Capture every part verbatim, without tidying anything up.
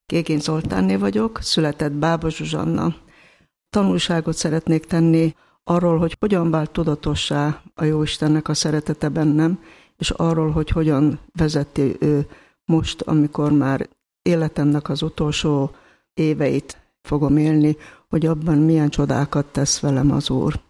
Kégény Zoltánné vagyok, született Bába Zsuzsanna. Tanulságot szeretnék tenni arról, hogy hogyan vált tudatossá a Jóistennek a szeretete bennem, és arról, hogy hogyan vezeti ő most, amikor már életemnek az utolsó éveit fogom élni, hogy abban milyen csodákat tesz velem az Úr.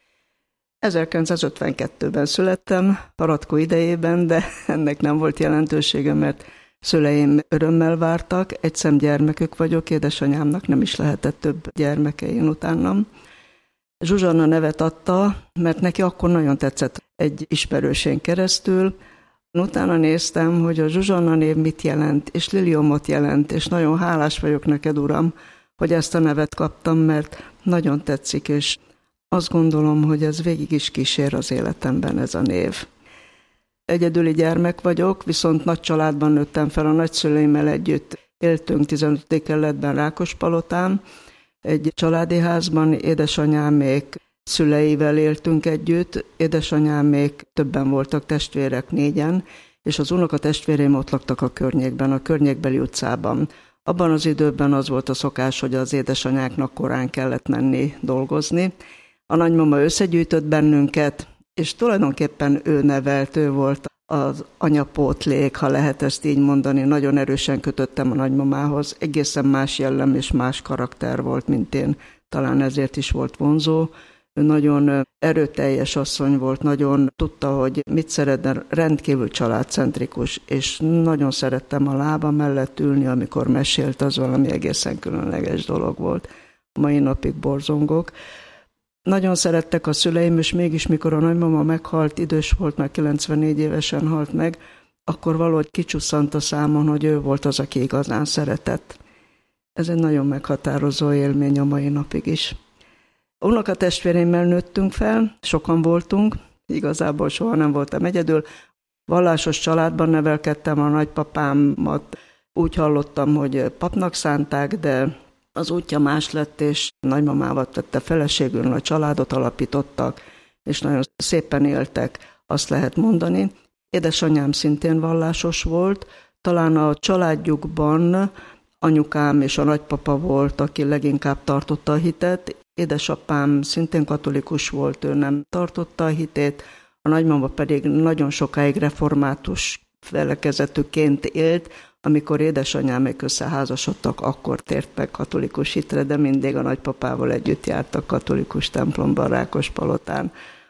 ezerkilencszázötvenkettőben születtem, Paratkó idejében, de ennek nem volt jelentősége, mert szüleim örömmel vártak, egy szemgyermekük vagyok, édesanyámnak nem is lehetett több gyermeke én utánam. Zsuzsanna nevet adta, mert neki akkor nagyon tetszett egy ismerősén keresztül. Utána néztem, hogy a Zsuzsanna név mit jelent, és liliomot jelent, és nagyon hálás vagyok neked, Uram, hogy ezt a nevet kaptam, mert nagyon tetszik, és azt gondolom, hogy ez végig is kísér az életemben ez a név. Egyedüli gyermek vagyok, viszont nagy családban nőttem fel, a nagyszüleimmel együtt éltünk tizenötödik kerületben Rákospalotán, egy családi házban, édesanyámék szüleivel éltünk együtt, édesanyámék többen voltak, testvérek négyen, és az unokatestvéreim ott laktak a környékben, a környékbeli utcában. Abban az időben az volt a szokás, hogy az édesanyáknak korán kellett menni dolgozni. A nagymama összegyűjtött bennünket, és tulajdonképpen ő nevelt, ő volt az anyapótlék, ha lehet ezt így mondani. Nagyon erősen kötöttem a nagymamához, egészen más jellem és más karakter volt, mint én. Talán ezért is volt vonzó. Ő nagyon erőteljes asszony volt, nagyon tudta, hogy mit szeretne, rendkívül családcentrikus, és nagyon szerettem a lába mellett ülni, amikor mesélt, az valami egészen különleges dolog volt. Mai napig borzongok. Nagyon szerettek a szüleim, és mégis mikor a nagymama meghalt, idős volt, már kilencvennégy évesen halt meg, akkor valahogy kicsusszant a számon, hogy ő volt az, aki igazán szeretett. Ez egy nagyon meghatározó élmény a mai napig is. Unokatestvéreimmel nőttünk fel, sokan voltunk, igazából soha nem voltam egyedül. Vallásos családban nevelkedtem, a nagypapámat úgy hallottam, hogy papnak szánták, de az útja más lett, és nagymamával tette feleségül, a családot alapítottak, és nagyon szépen éltek, azt lehet mondani. Édesanyám szintén vallásos volt, talán a családjukban anyukám és a nagypapa volt, aki leginkább tartotta a hitet. Édesapám szintén katolikus volt, ő nem tartotta a hitét, a nagymama pedig nagyon sokáig református felekezetűként élt. Amikor édesanyámék összeházasodtak, akkor tért meg katolikus hitre, de mindig a nagypapával együtt jártak katolikus templomban, Rákospalotán.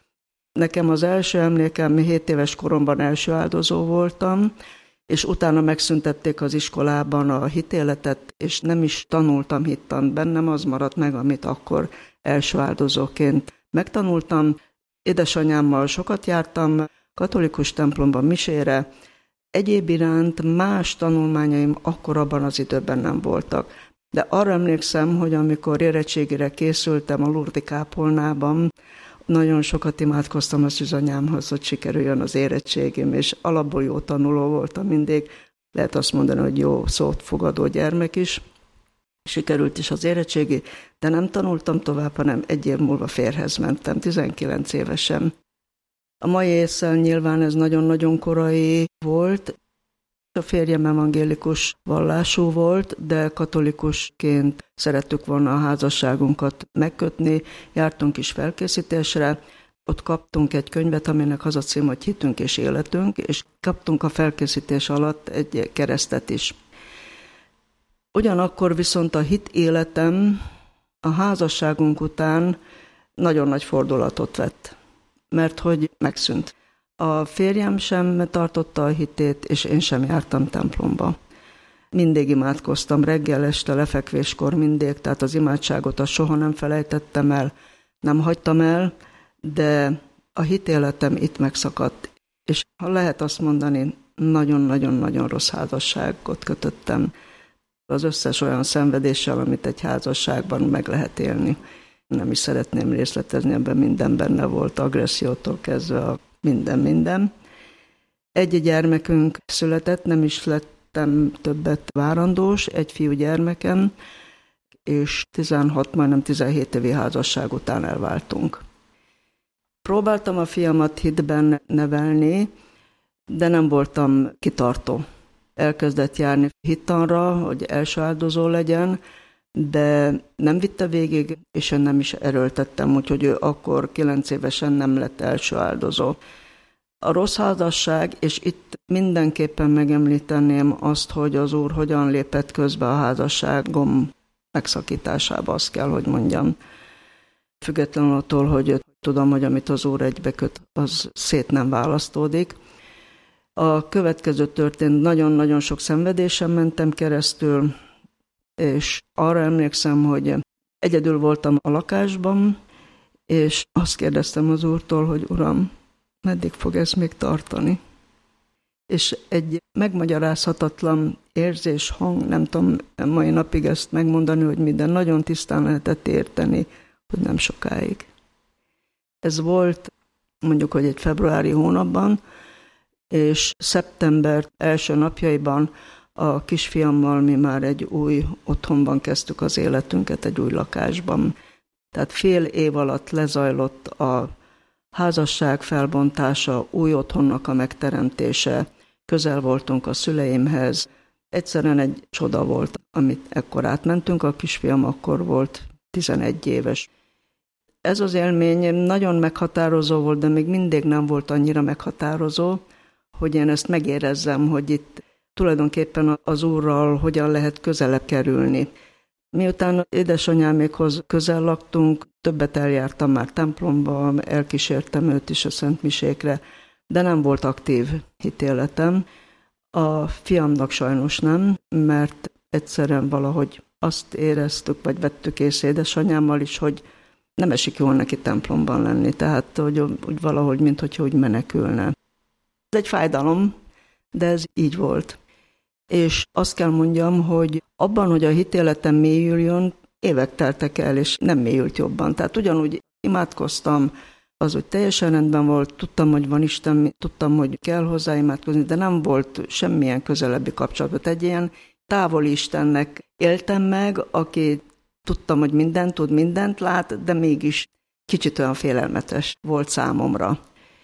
Nekem az első emlékem, hét éves koromban első áldozó voltam, és utána megszüntették az iskolában a hitéletet, és nem is tanultam hittant. Bennem az maradt meg, amit akkor első áldozóként megtanultam. Édesanyámmal sokat jártam katolikus templomban misére, egyéb iránt más tanulmányaim akkor abban az időben nem voltak. De arra emlékszem, hogy amikor érettségire készültem a Lurdi kápolnában, nagyon sokat imádkoztam a szűzanyámhoz, hogy sikerüljön az érettségim, és alapból jó tanuló voltam mindig. Lehet azt mondani, hogy jó szót fogadó gyermek is. Sikerült is az érettségi, de nem tanultam tovább, hanem egy év múlva férjhez mentem, tizenkilenc évesen. A mai ésszel nyilván ez nagyon-nagyon korai volt. A férjem evangélikus vallású volt, de katolikusként szerettük volna a házasságunkat megkötni. Jártunk is felkészítésre, ott kaptunk egy könyvet, aminek az a cím, hogy Hitünk és életünk, és kaptunk a felkészítés alatt egy keresztet is. Ugyanakkor viszont a hit életem a házasságunk után nagyon nagy fordulatot vett, mert hogy megszűnt. A férjem sem tartotta a hitét, és én sem jártam templomba. Mindig imádkoztam, reggel, este, lefekvéskor mindig, tehát az imádságot azt soha nem felejtettem el, nem hagytam el, de a hitéletem itt megszakadt. És ha lehet azt mondani, nagyon-nagyon-nagyon rossz házasságot kötöttem. Az összes olyan szenvedéssel, amit egy házasságban meg lehet élni. Nem is szeretném részletezni, ebben minden benne volt, agressziótól kezdve a minden-minden. Egy gyermekünk született, nem is lettem többet várandós, egy fiú gyermekem, és tizenhat, majdnem tizenhét évi házasság után elváltunk. Próbáltam a fiamat hitben nevelni, de nem voltam kitartó. elkezdett járni hittanra, hogy első áldozó legyen, de nem vitte végig, és én nem is erőltettem, úgyhogy ő akkor kilenc évesen nem lett első áldozó. A rossz házasság, és itt mindenképpen megemlíteném azt, hogy az Úr hogyan lépett közbe a házasságom megszakításába, azt kell, hogy mondjam. Függetlenül attól, hogy tudom, hogy amit az Úr egybeköt, az szét nem választódik. A következő történt, nagyon-nagyon sok szenvedésen mentem keresztül, és arra emlékszem, hogy egyedül voltam a lakásban, és azt kérdeztem az Úrtól, hogy Uram, meddig fog ez még tartani? És egy megmagyarázhatatlan érzés, hang, nem tudom mai napig ezt megmondani, hogy minden nagyon tisztán lehetett érteni, hogy nem sokáig. Ez volt mondjuk, hogy egy februári hónapban, és szeptember első napjaiban a kisfiammal mi már egy új otthonban kezdtük az életünket, egy új lakásban. Tehát fél év alatt lezajlott a házasság felbontása, új otthonnak a megteremtése, közel voltunk a szüleimhez. Egyszerűen egy csoda volt, amit ekkor átmentünk, a kisfiam akkor volt tizenegy éves. Ez az élmény nagyon meghatározó volt, de még mindig nem volt annyira meghatározó, hogy én ezt megérezzem, hogy itt tulajdonképpen az Úrral hogyan lehet közelebb kerülni. Miután édesanyámékhoz közel laktunk, többet eljártam már templomba, elkísértem őt is a szentmisékre, de nem volt aktív hitéletem. A fiamnak sajnos nem, mert egyszerűen valahogy azt éreztük, vagy vettük észre édesanyámmal is, hogy nem esik jól neki templomban lenni, tehát hogy úgy valahogy, minthogyha úgy menekülne. Ez egy fájdalom, de ez így volt. És azt kell mondjam, hogy abban, hogy a hitéletem mélyüljön, évek teltek el, és nem mélyült jobban. Tehát ugyanúgy imádkoztam, az, hogy teljesen rendben volt, tudtam, hogy van Isten, tudtam, hogy kell hozzá imádkozni, de nem volt semmilyen közelebbi kapcsolatot. Egy ilyen távoli Istennek éltem meg, aki tudtam, hogy mindent tud, mindent lát, de mégis kicsit olyan félelmetes volt számomra.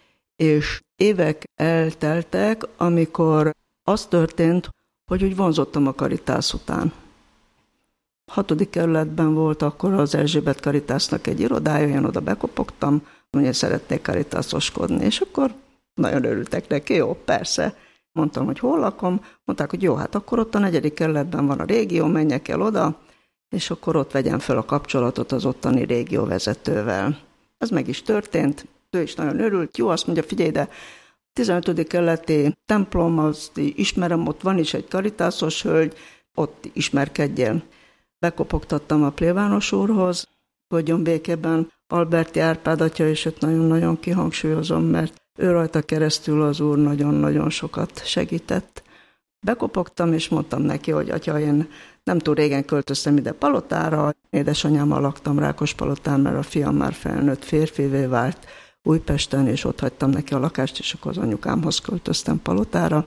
És évek elteltek, amikor az történt, hogy úgy vonzottam a Karitász után. Hatodik kerületben volt akkor az Erzsébet Karitásznak egy irodája, én oda bekopogtam, hogy szeretnék karitászoskodni, és akkor nagyon örültek neki, jó, persze. Mondtam, hogy hol lakom, mondták, hogy jó, hát akkor ott a negyedik kerületben van a régió, menjek el oda, és akkor ott vegyem fel a kapcsolatot az ottani régió vezetővel. Ez meg is történt, ő is nagyon örült, jó, azt mondja, figyelj, de tizenötödik kerületi templom, azt ismerem, ott van is egy karitászos hölgy, ott ismerkedjél. Bekopogtattam a plébános úrhoz, hagyjon békében Alberti Árpád atya, és őt nagyon-nagyon kihangsúlyozom, mert ő rajta keresztül az Úr nagyon-nagyon sokat segített. Bekopogtam, és mondtam neki, hogy atya, én nem túl régen költöztem ide Palotára, édesanyámmal laktam Rákospalotán, mert a fiam már felnőtt férfivé vált Újpesten, és ott hagytam neki a lakást, és akkor az anyukámhoz költöztem Palotára.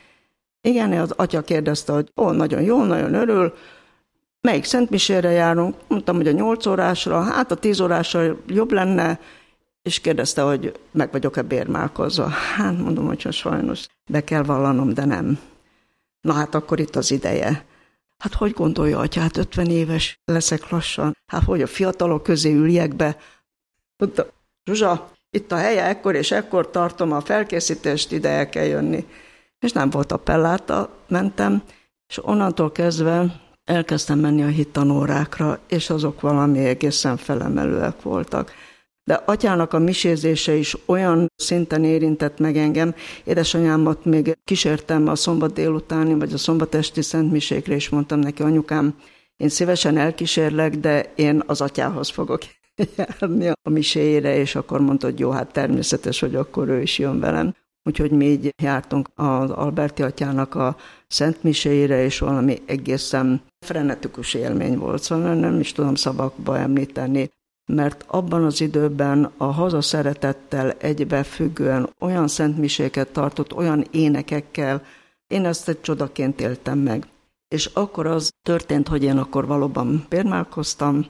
Igen, az atya kérdezte, hogy ó, nagyon jó, nagyon örül, melyik szentmisére járunk? Mondtam, hogy a nyolc órásra, hát a tíz órásra jobb lenne, és kérdezte, hogy meg vagyok-e bérmálkozva. Hát mondom, hogy sajnos be kell vallanom, de nem. Na hát akkor itt az ideje. Hát hogy gondolja, atya, hát ötven éves leszek lassan, hát hogy a fiatalok közé üljek be. Mondta, Zsuzsa, itt a helye, ekkor és ekkor tartom a felkészítést, ide el kell jönni. És nem volt appelláta, mentem, és onnantól kezdve elkezdtem menni a hittanórákra, és azok valami egészen felemelőek voltak. De atyának a misézése is olyan szinten érintett meg engem. Édesanyámat még kísértem a szombat délutáni, vagy a szombatesti szentmisékre, és mondtam neki, anyukám, én szívesen elkísérlek, de én az atyához fogok járni a miséjére, és akkor mondta, hogy jó, hát természetes, hogy akkor ő is jön velem. Úgyhogy mi így jártunk az Alberti atyának a szentmiséjére, és valami egészen frenetikus élmény volt, szóval nem is tudom szavakba említeni, mert abban az időben a hazaszeretettel egybefüggően olyan szentmiséket tartott, olyan énekekkel, én ezt egy csodaként éltem meg. És akkor az történt, hogy én akkor valóban bérmálkoztam,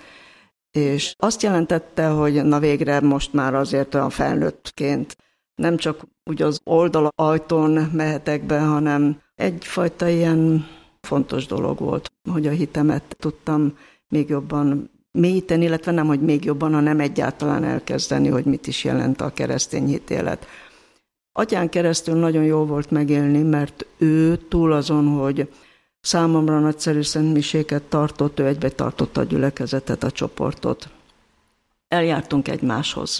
és azt jelentette, hogy na végre most már azért olyan felnőttként nem csak úgy az oldalajtón mehetek be, hanem egyfajta ilyen fontos dolog volt, hogy a hitemet tudtam még jobban mélyíteni, illetve nem, hogy még jobban, hanem egyáltalán elkezdeni, hogy mit is jelent a keresztény hitélet. Atyán keresztül nagyon jó volt megélni, mert ő túl azon, hogy számomra nagyszerű szentmiséket tartott, ő egybe tartotta a gyülekezetet, a csoportot. Eljártunk egymáshoz.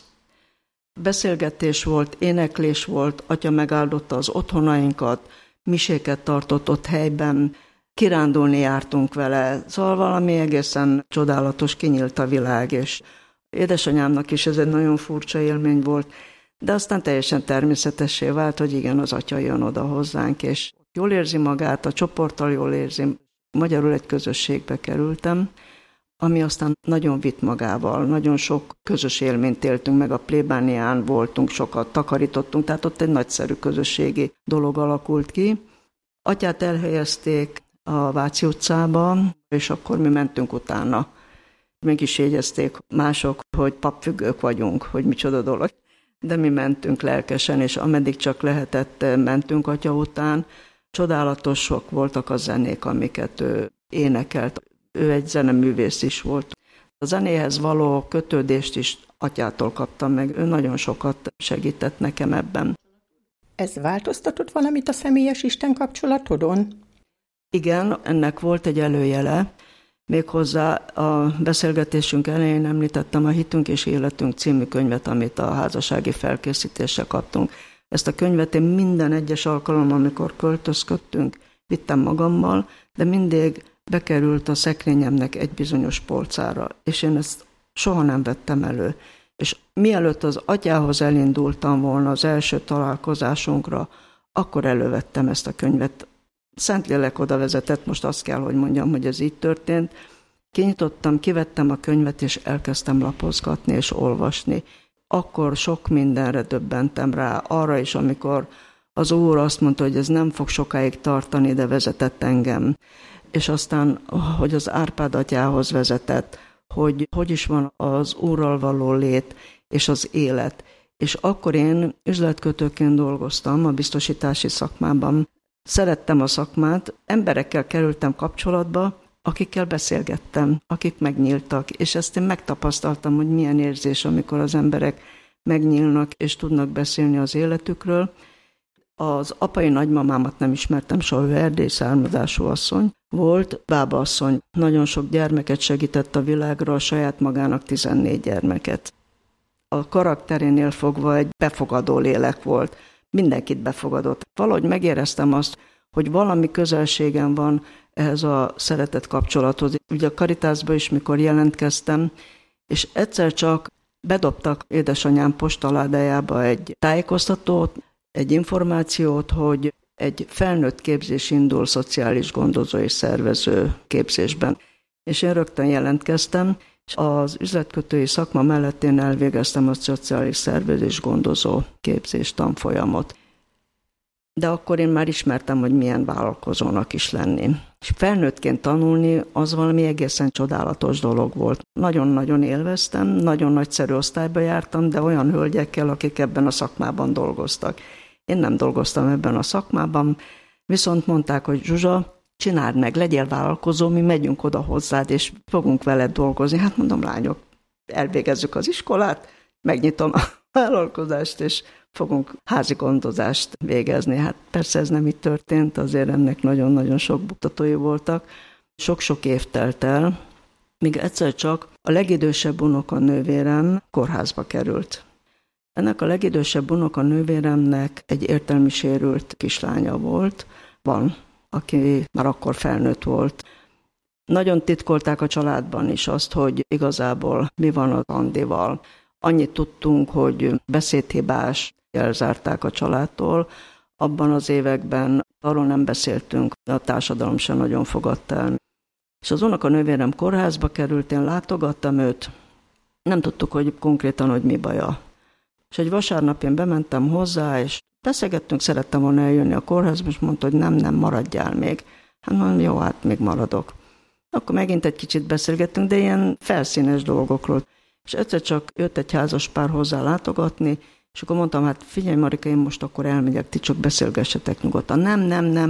Beszélgetés volt, éneklés volt, atya megáldotta az otthonainkat, miséket tartott ott helyben, kirándulni jártunk vele, szóval valami egészen csodálatos, kinyílt a világ, és édesanyámnak is ez egy nagyon furcsa élmény volt, de aztán teljesen természetessé vált, hogy igen, az atya jön oda hozzánk, és jól érzi magát, a csoporttal jól érzi. Magyarul egy közösségbe kerültem, ami aztán nagyon vitt magával, nagyon sok közös élményt éltünk meg, a plébánián voltunk, sokat takarítottunk, tehát ott egy nagyszerű közösségi dolog alakult ki. Atyát elhelyezték a Váci utcába, és akkor mi mentünk utána. Meg is jegyezték mások, hogy papfüggők vagyunk, hogy micsoda dolog. De mi mentünk lelkesen, és ameddig csak lehetett, mentünk atya után. Csodálatosok voltak a zenék, amiket ő énekelt. Ő egy zeneművész is volt. A zenéhez való kötődést is atyától kaptam meg. Ő nagyon sokat segített nekem ebben. Ez változtatott valamit a személyes Isten kapcsolatodon? Igen, ennek volt egy előjele. Méghozzá a beszélgetésünk elején említettem a Hitünk és Életünk című könyvet, amit a házassági felkészítésre kaptunk. Ezt a könyvet én minden egyes alkalommal, amikor költözködtünk, vittem magammal, de mindig bekerült a szekrényemnek egy bizonyos polcára, és én ezt soha nem vettem elő. És mielőtt az atyához elindultam volna az első találkozásunkra, akkor elővettem ezt a könyvet. Szentlélek oda vezetett, most azt kell, hogy mondjam, hogy ez így történt. Kinyitottam, kivettem a könyvet, és elkezdtem lapozgatni és olvasni. Akkor sok mindenre döbbentem rá, arra is, amikor az Úr azt mondta, hogy ez nem fog sokáig tartani, de vezetett engem. És aztán, hogy az Árpád atyához vezetett, hogy hogy is van az Úrral való lét és az élet. És akkor én üzletkötőként dolgoztam a biztosítási szakmában. Szerettem a szakmát, emberekkel kerültem kapcsolatba, akikkel beszélgettem, akik megnyíltak, és ezt én megtapasztaltam, hogy milyen érzés, amikor az emberek megnyílnak és tudnak beszélni az életükről. Az apai nagymamámat nem ismertem soha, ő erdélyi származású asszony volt, bábaasszony. Nagyon sok gyermeket segített a világra, a saját magának tizennégy gyermeket. A karakterénél fogva egy befogadó lélek volt, mindenkit befogadott. Valahogy megéreztem azt, hogy valami közelségem van ehhez a szeretett kapcsolathoz. Ugye a Karitásba is, mikor jelentkeztem, és egyszer csak bedobtak édesanyám postaládájába egy tájékoztatót, egy információt, hogy egy felnőtt képzés indul szociális gondozó és szervező képzésben. És én rögtön jelentkeztem, és az üzletkötői szakma mellett én elvégeztem a szociális szervezés gondozó képzés tanfolyamot. De akkor én már ismertem, hogy milyen vállalkozónak is lenni. És felnőttként tanulni, az valami egészen csodálatos dolog volt. Nagyon-nagyon élveztem, nagyon nagyszerű osztályba jártam, de olyan hölgyekkel, akik ebben a szakmában dolgoztak. Én nem dolgoztam ebben a szakmában, viszont mondták, hogy Zsuzsa, csináld meg, legyél vállalkozó, mi megyünk oda hozzád, és fogunk veled dolgozni. Hát mondom, lányok, elvégezzük az iskolát, megnyitom a vállalkozást, és fogunk házi gondozást végezni. Hát persze ez nem így történt, azért ennek nagyon-nagyon sok buktatói voltak. Sok-sok év telt el, míg egyszer csak a legidősebb unokanővérem kórházba került. Ennek a legidősebb unokanővéremnek egy értelmi sérült kislánya volt, van, aki már akkor felnőtt volt. Nagyon titkolták a családban is azt, hogy igazából mi van az Andival. Annyit tudtunk, hogy beszédhibás, elzárták a családtól. Abban az években arról nem beszéltünk, a társadalom sem nagyon fogadta el. És az unokanővérem kórházba került, én látogattam őt, nem tudtuk, hogy konkrétan, hogy mi baja. És egy vasárnap én bementem hozzá, és beszélgettünk, szerettem volna eljönni a kórházba, és mondta, hogy nem, nem, maradjál még. Hát mondom, jó, hát még maradok. Akkor megint egy kicsit beszélgettünk, de ilyen felszínes dolgokról. És egyszer csak jött egy házas pár hozzá látogatni, és akkor mondtam, hát figyelj Marika, én most akkor elmegyek, ti csak beszélgessetek nyugodtan. Nem, nem, nem,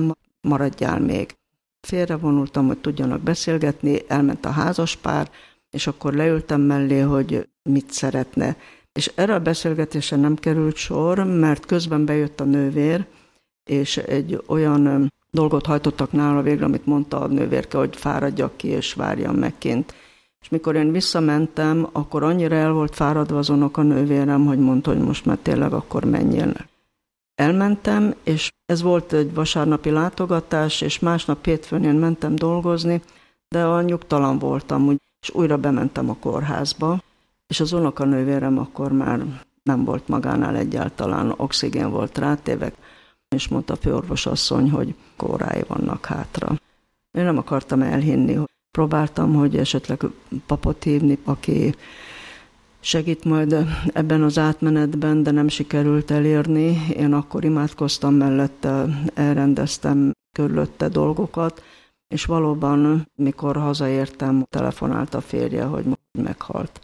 maradjál még. Félrevonultam, hogy tudjanak beszélgetni, elment a házaspár, és akkor leültem mellé, hogy mit szeretne. És erre a beszélgetésre nem került sor, mert közben bejött a nővér, és egy olyan dolgot hajtottak nála végre, amit mondta a nővérke, hogy fáradjak ki, és várjam meg kint. És mikor én visszamentem, akkor annyira el volt fáradva az unokanővérem, hogy mondta, hogy most már tényleg akkor menjél. Elmentem, és ez volt egy vasárnapi látogatás, és másnap hétfőn én mentem dolgozni, de a nyugtalan voltam, és újra bementem a kórházba, és az unokanővérem akkor már nem volt magánál egyáltalán, oxigén volt rátéve, és mondta a főorvosasszony, hogy kórái vannak hátra. Én nem akartam elhinni, próbáltam, hogy esetleg papot hívni, aki segít majd ebben az átmenetben, de nem sikerült elérni. Én akkor imádkoztam mellette, elrendeztem körülötte dolgokat, és valóban, mikor hazaértem, telefonált a férje, hogy meghalt.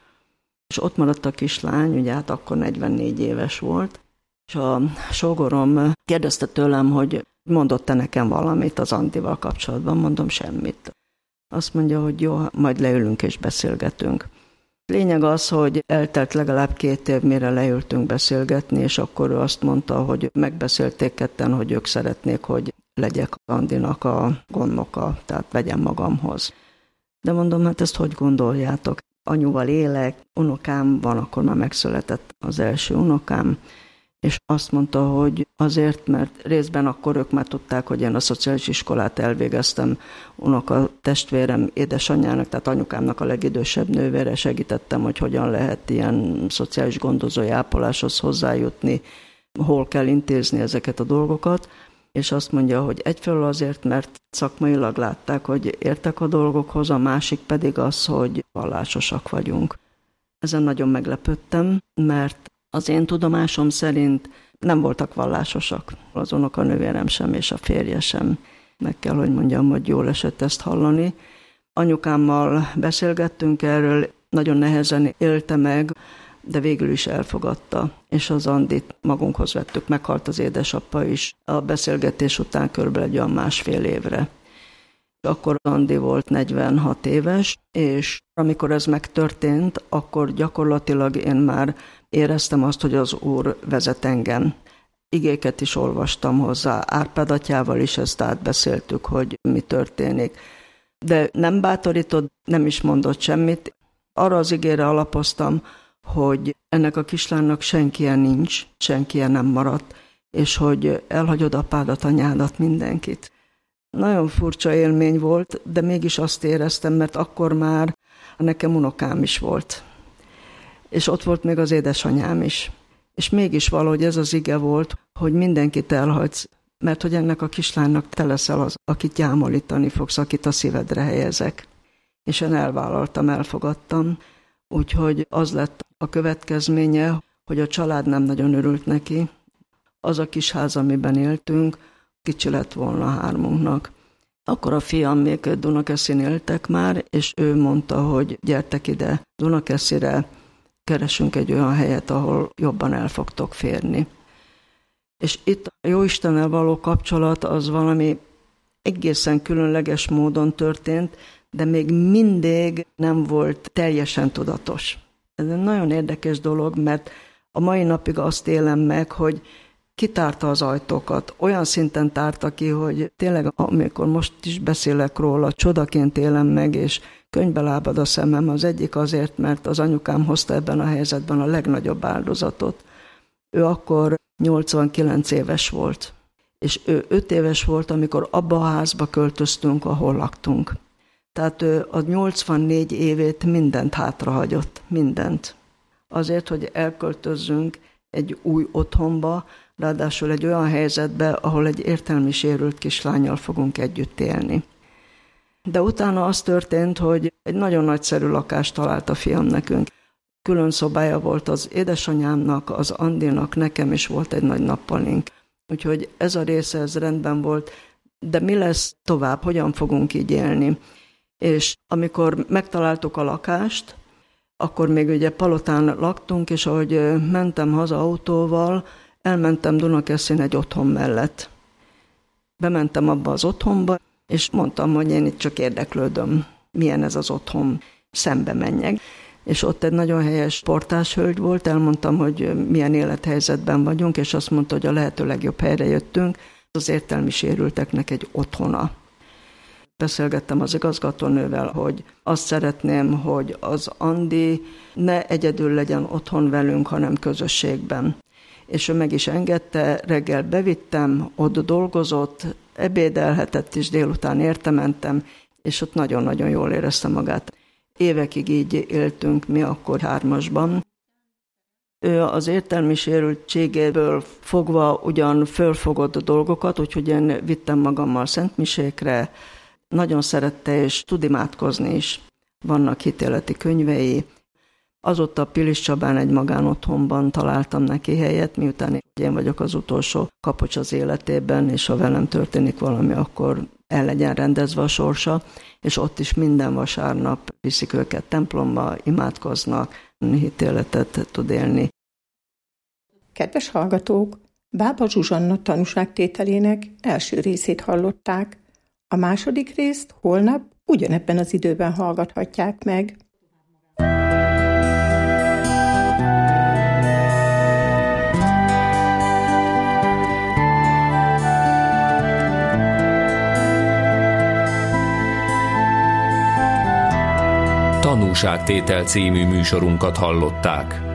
És ott maradt a kislány, ugye hát akkor negyvennégy éves volt, és a sógorom kérdezte tőlem, hogy mondott-e nekem valamit az Andival kapcsolatban, mondom semmit. Azt mondja, hogy jó, majd leülünk és beszélgetünk. Lényeg az, hogy eltelt legalább két év, mire leültünk beszélgetni, és akkor ő azt mondta, hogy megbeszélték ketten, hogy ők szeretnék, hogy legyek Andinak a gondnoka, tehát vegyem magamhoz. De mondom, hát ezt hogy gondoljátok? Anyuval élek, unokám van, akkor már megszületett az első unokám, és azt mondta, hogy azért, mert részben akkor ők már tudták, hogy én a szociális iskolát elvégeztem, unoka testvérem édesanyjának, tehát anyukámnak a legidősebb nővére segítettem, hogy hogyan lehet ilyen szociális gondozói ápoláshoz hozzájutni, hol kell intézni ezeket a dolgokat, és azt mondja, hogy egyfelől azért, mert szakmailag látták, hogy értek a dolgokhoz, a másik pedig az, hogy vallásosak vagyunk. Ezen nagyon meglepődtem, mert az én tudomásom szerint nem voltak vallásosak. Az unokanővérem sem, és a férje sem. Meg kell, hogy mondjam, hogy jól esett ezt hallani. Anyukámmal beszélgettünk erről, nagyon nehezen élte meg, de végül is elfogadta, és az Andit magunkhoz vettük, meghalt az édesapa is a beszélgetés után körülbelül egy olyan másfél évre. Akkor Andi volt negyvenhat éves, és amikor ez megtörtént, akkor gyakorlatilag én már éreztem azt, hogy az Úr vezet engem. Igéket is olvastam hozzá, Árpád atyával is ezt átbeszéltük, hogy mi történik. De nem bátorított, nem is mondott semmit. Arra az igére alapoztam, hogy ennek a kislánynak senkien nincs, senkien nem maradt, és hogy elhagyod apádat, anyádat, mindenkit. Nagyon furcsa élmény volt, de mégis azt éreztem, mert akkor már nekem unokám is volt. És ott volt még az édesanyám is. És mégis valahogy ez az ige volt, hogy mindenkit elhagysz, mert hogy ennek a kislánynak te leszel az, akit gyámolítani fogsz, akit a szívedre helyezek. És én elvállaltam, elfogadtam. Úgyhogy az lett a következménye, hogy a család nem nagyon örült neki. Az a kis ház, amiben éltünk, kicsi lett volna hármunknak. Akkor a fiam még Dunakeszin éltek már, és ő mondta, hogy gyertek ide Dunakeszire, keresünk egy olyan helyet, ahol jobban el fogtok férni. És itt a Jóistennel való kapcsolat az valami egészen különleges módon történt, de még mindig nem volt teljesen tudatos. Ez egy nagyon érdekes dolog, mert a mai napig azt élem meg, hogy kitárta az ajtókat. Olyan szinten tárta ki, hogy tényleg, amikor most is beszélek róla, csodaként élem meg, és könyvbe lábad a szemem. Az egyik azért, mert az anyukám hozta ebben a helyzetben a legnagyobb áldozatot. Ő akkor nyolcvankilenc éves volt, és ő öt éves volt, amikor abba a házba költöztünk, ahol laktunk. Tehát ő a nyolcvannégy évét mindent hátrahagyott, mindent. Azért, hogy elköltözzünk egy új otthonba, ráadásul egy olyan helyzetbe, ahol egy értelmi sérült kislánnyal fogunk együtt élni. De utána az történt, hogy egy nagyon nagyszerű lakást talált a fiam nekünk. Külön szobája volt az édesanyámnak, az Andinak, nekem is volt egy nagy nappalink. Úgyhogy ez a része, ez rendben volt. De mi lesz tovább, hogyan fogunk így élni? És amikor megtaláltuk a lakást, akkor még ugye Palotán laktunk, és ahogy mentem haza autóval, elmentem Dunakeszin egy otthon mellett. Bementem abba az otthonba, és mondtam, hogy én itt csak érdeklődöm, milyen ez az otthon, szembe menjek. És ott egy nagyon helyes portás hölgy volt, elmondtam, hogy milyen élethelyzetben vagyunk, és azt mondta, hogy a lehető legjobb helyre jöttünk, az értelmi sérülteknek egy otthona. Beszélgettem az igazgatónővel, hogy azt szeretném, hogy az Andi ne egyedül legyen otthon velünk, hanem közösségben. És ő meg is engedte, reggel bevittem, ott dolgozott, ebédelhetett is, délután értementem, és ott nagyon-nagyon jól érezte magát. Évekig így éltünk mi akkor hármasban. Ő az értelmi sérültségéből fogva ugyan fölfogott dolgokat, úgyhogy én vittem magammal szentmisékre, nagyon szerette és tud imádkozni is. Vannak hitéleti könyvei. Azóta Pilis Csabán egy magánotthonban találtam neki helyet, miután én vagyok az utolsó kapocs az életében, és ha velem történik valami, akkor el legyen rendezve a sorsa, és ott is minden vasárnap viszik őket templomba, imádkoznak, hitéletet tud élni. Kedves hallgatók, Bába Zsuzsanna tanúságtételének első részét hallották. A második részt holnap ugyanebben az időben hallgathatják meg. Tanúságtétel című műsorunkat hallották.